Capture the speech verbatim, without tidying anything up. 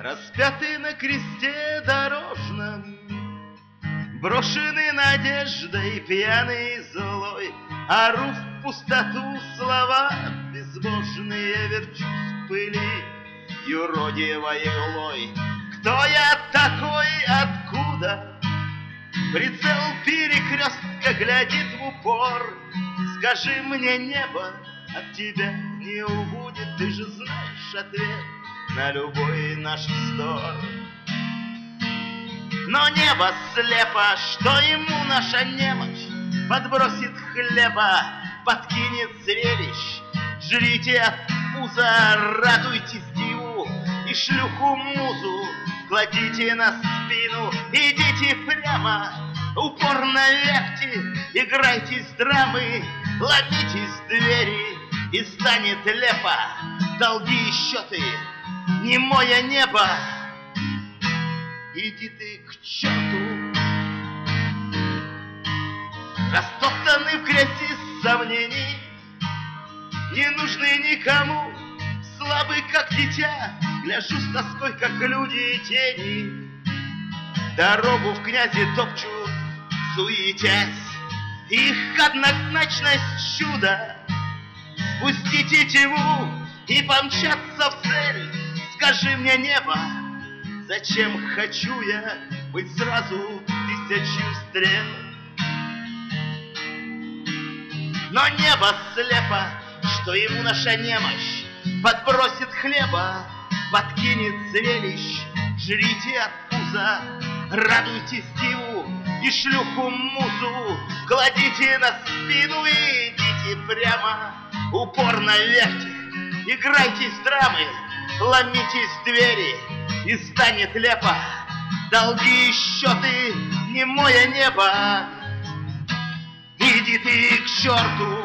Распятый на кресте дорожном, брошенный надеждой, пьяный и злой, ору в пустоту слова безбожные, верчусь в пыли юродивой иглой. Кто я такой, откуда? Прицел перекрестка глядит в упор. Скажи мне, небо, от тебя не убудет, ты же знаешь ответ на любой наш вздор. Но небо слепо, что ему наша немощь? Подбросит хлеба, подкинет зрелищ. Жрите от пуза, радуйтесь диву, и шлюху музу кладите на спину. Идите прямо, упорно вяхте, играйтесь в драмы, ломитесь в двери, и станет лепо долги и счеты, немое небо. Иди ты к черту. Растоптаны в грязи сомнений, не нужны никому, слабый как дитя, гляжу с тоской, как люди и тени. Дорогу в князе топчут, суетясь, их однозначность чудо. Спусти тетиву и помчаться в цель. Скажи мне, небо, зачем хочу я быть сразу тысячью стрел? Но небо слепо, что ему наша немощь. Подбросит хлеба, подкинет зрелищ. Жрите от пуза, радуйтесь диву, и шлюху музу кладите на спину. И идите прямо, упорно верьте, играйтесь в драмы, ломитесь в двери, и станет лепо долги и счеты, немое небо. Иди ты к черту.